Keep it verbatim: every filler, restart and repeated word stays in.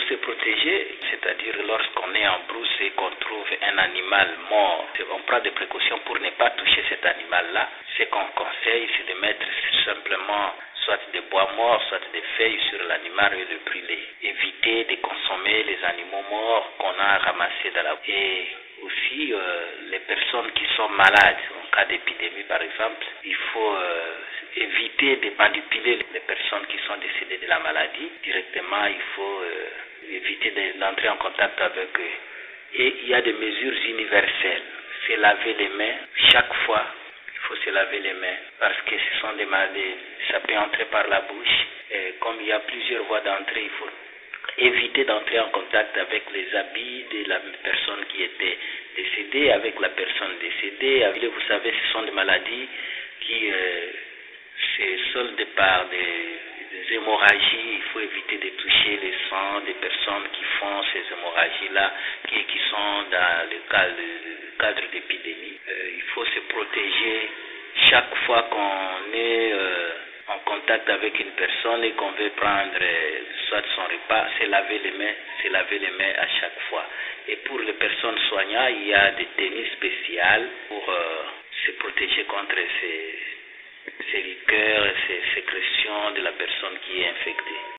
se protéger, c'est-à-dire lorsqu'on est en brousse et qu'on trouve un animal mort, on prend des précautions pour ne pas toucher cet animal-là. Ce qu'on conseille, c'est de mettre simplement soit des bois morts, soit des feuilles sur l'animal et le brûler. Éviter de consommer les animaux morts qu'on a ramassés dans la... Et aussi, euh, les personnes qui sont malades, en cas d'épidémie par exemple, il faut euh, éviter de manipuler les personnes qui sont décédées de la maladie. Directement, il faut euh, éviter d'entrer en contact avec eux. Et il y a des mesures universelles. C'est laver les mains chaque fois. Il faut se laver les mains parce que ce sont des maladies, ça peut entrer par la bouche. Et comme il y a plusieurs voies d'entrée, il faut éviter d'entrer en contact avec les habits de la personne qui était décédée, avec la personne décédée. Vous savez, ce sont des maladies qui euh, se soldent par des, des hémorragies. Il faut éviter de toucher le sang des personnes qui font ces hémorragies-là, qui, qui sont dans le cadre, le cadre d'épidémie. Euh, il faut se protéger chaque fois qu'on est euh, en contact avec une personne et qu'on veut prendre euh, soit son repas, c'est laver les mains, c'est laver les mains à chaque fois. Et pour les personnes soignantes, il y a des tenues spéciales pour euh, se protéger contre ces, ces liqueurs, ces sécrétions de la personne qui est infectée.